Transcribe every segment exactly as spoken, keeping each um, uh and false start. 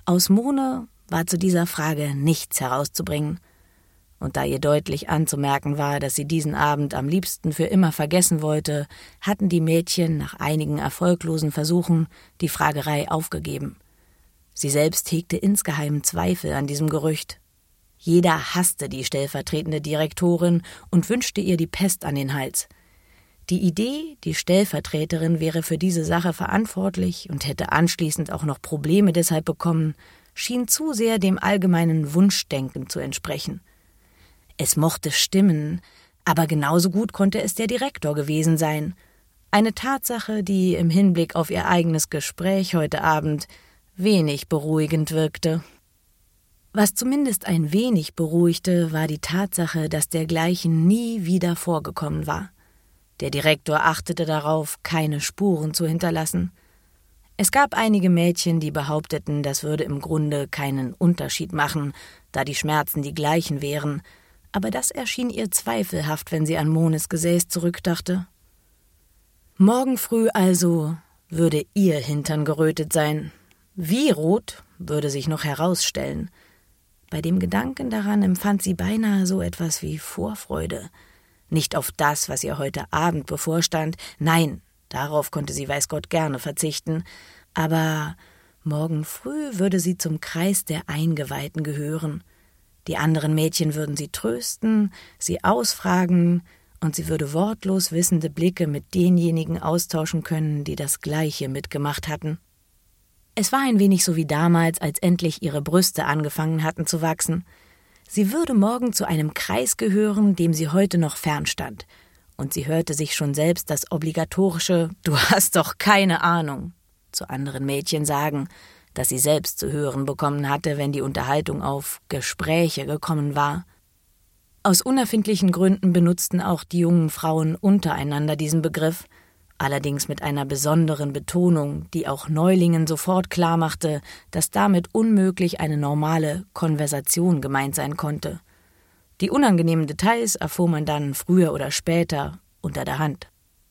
Aus Mone war zu dieser Frage nichts herauszubringen. Und da ihr deutlich anzumerken war, dass sie diesen Abend am liebsten für immer vergessen wollte, hatten die Mädchen nach einigen erfolglosen Versuchen die Fragerei aufgegeben. Sie selbst hegte insgeheim Zweifel an diesem Gerücht. Jeder hasste die stellvertretende Direktorin und wünschte ihr die Pest an den Hals. Die Idee, die Stellvertreterin wäre für diese Sache verantwortlich und hätte anschließend auch noch Probleme deshalb bekommen, schien zu sehr dem allgemeinen Wunschdenken zu entsprechen. Es mochte stimmen, aber genauso gut konnte es der Direktor gewesen sein. Eine Tatsache, die im Hinblick auf ihr eigenes Gespräch heute Abend wenig beruhigend wirkte. Was zumindest ein wenig beruhigte, war die Tatsache, dass dergleichen nie wieder vorgekommen war. Der Direktor achtete darauf, keine Spuren zu hinterlassen. Es gab einige Mädchen, die behaupteten, das würde im Grunde keinen Unterschied machen, da die Schmerzen die gleichen wären, aber das erschien ihr zweifelhaft, wenn sie an Mones Gesäß zurückdachte. Morgen früh also würde ihr Hintern gerötet sein. Wie rot, würde sich noch herausstellen. Bei dem Gedanken daran empfand sie beinahe so etwas wie Vorfreude. Nicht auf das, was ihr heute Abend bevorstand, nein, darauf konnte sie weiß Gott gerne verzichten, aber morgen früh würde sie zum Kreis der Eingeweihten gehören. Die anderen Mädchen würden sie trösten, sie ausfragen, und sie würde wortlos wissende Blicke mit denjenigen austauschen können, die das Gleiche mitgemacht hatten. Es war ein wenig so wie damals, als endlich ihre Brüste angefangen hatten zu wachsen. Sie würde morgen zu einem Kreis gehören, dem sie heute noch fernstand. Und sie hörte sich schon selbst das obligatorische »Du hast doch keine Ahnung« zu anderen Mädchen sagen, das sie selbst zu hören bekommen hatte, wenn die Unterhaltung auf Gespräche gekommen war. Aus unerfindlichen Gründen benutzten auch die jungen Frauen untereinander diesen Begriff, allerdings mit einer besonderen Betonung, die auch Neulingen sofort klarmachte, dass damit unmöglich eine normale Konversation gemeint sein konnte. Die unangenehmen Details erfuhr man dann früher oder später unter der Hand.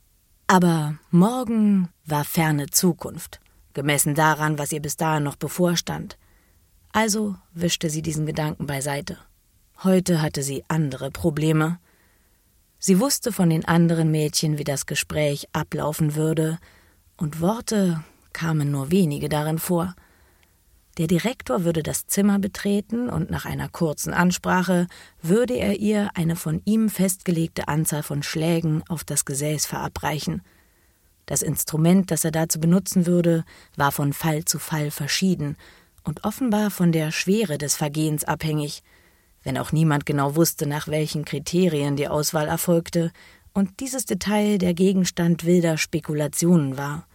Aber morgen war ferne Zukunft, gemessen daran, was ihr bis dahin noch bevorstand. Also wischte sie diesen Gedanken beiseite. Heute hatte sie andere Probleme. Sie wusste von den anderen Mädchen, wie das Gespräch ablaufen würde, und Worte kamen nur wenige darin vor. Der Direktor würde das Zimmer betreten und nach einer kurzen Ansprache würde er ihr eine von ihm festgelegte Anzahl von Schlägen auf das Gesäß verabreichen. Das Instrument, das er dazu benutzen würde, war von Fall zu Fall verschieden und offenbar von der Schwere des Vergehens abhängig, wenn auch niemand genau wusste, nach welchen Kriterien die Auswahl erfolgte und dieses Detail der Gegenstand wilder Spekulationen war.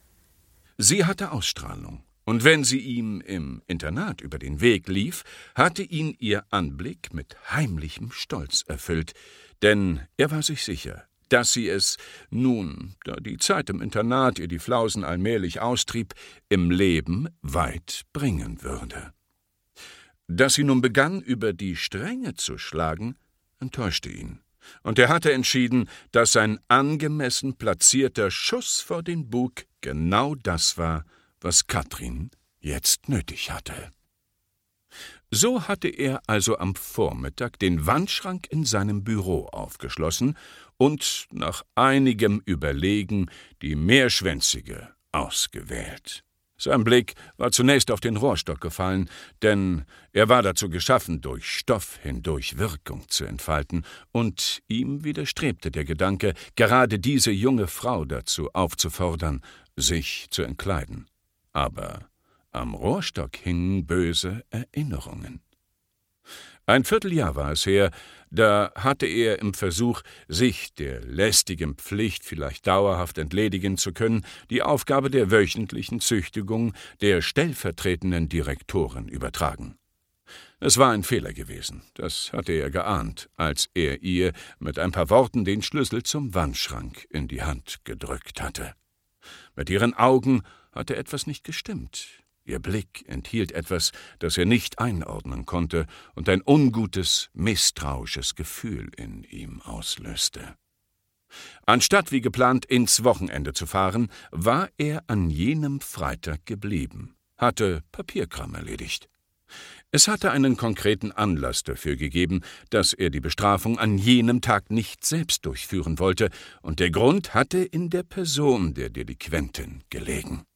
Sie hatte Ausstrahlung, und wenn sie ihm im Internat über den Weg lief, hatte ihn ihr Anblick mit heimlichem Stolz erfüllt, denn er war sich sicher, dass sie es, nun, da die Zeit im Internat ihr die Flausen allmählich austrieb, im Leben weit bringen würde. Dass sie nun begann, über die Stränge zu schlagen, enttäuschte ihn, und er hatte entschieden, dass sein angemessen platzierter Schuss vor den Bug genau das war, was Katrin jetzt nötig hatte. So hatte er also am Vormittag den Wandschrank in seinem Büro aufgeschlossen und nach einigem Überlegen die mehrschwänzige ausgewählt. Sein Blick war zunächst auf den Rohrstock gefallen, denn er war dazu geschaffen, durch Stoff hindurch Wirkung zu entfalten, und ihm widerstrebte der Gedanke, gerade diese junge Frau dazu aufzufordern, sich zu entkleiden. Aber am Rohrstock hingen böse Erinnerungen. Ein Vierteljahr war es her, da hatte er im Versuch, sich der lästigen Pflicht vielleicht dauerhaft entledigen zu können, die Aufgabe der wöchentlichen Züchtigung der stellvertretenden Direktorin übertragen. Es war ein Fehler gewesen, das hatte er geahnt, als er ihr mit ein paar Worten den Schlüssel zum Wandschrank in die Hand gedrückt hatte. Mit ihren Augen hatte etwas nicht gestimmt. Ihr Blick enthielt etwas, das er nicht einordnen konnte und ein ungutes, misstrauisches Gefühl in ihm auslöste. Anstatt wie geplant ins Wochenende zu fahren, war er an jenem Freitag geblieben, hatte Papierkram erledigt. Es hatte einen konkreten Anlass dafür gegeben, dass er die Bestrafung an jenem Tag nicht selbst durchführen wollte, und der Grund hatte in der Person der Delinquentin gelegen.